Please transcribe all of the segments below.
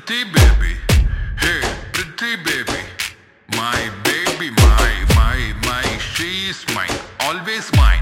pretty baby. Hey, pretty baby. My baby, my, she's mine, always mine.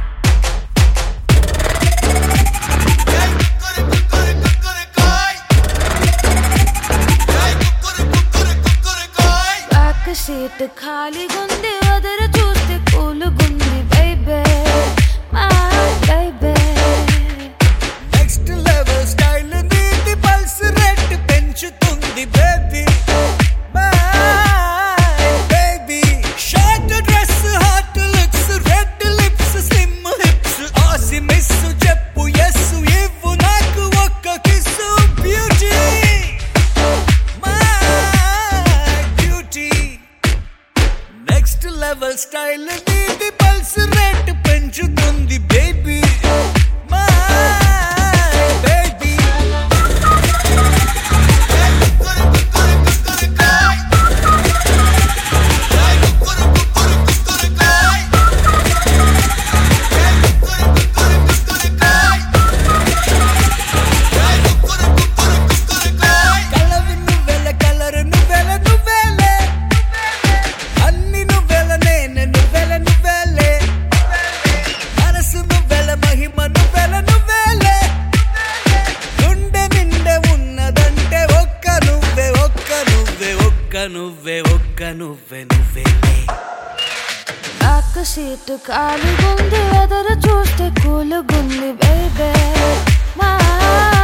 Back seat khali gundi adara chuste cool gundi baby, my baby. Next level style needi pulse rate penchutundi baby, my baby. Short dress, hot looks, red lips, slim hips, Aussie miss cheppu yes ivu naaku okka kiss beauty, my beauty. Next level style needi pulse rate penchutundi baby, my baby. నువ్వే Back seat khali gundi adara chuste cool gundi baby, my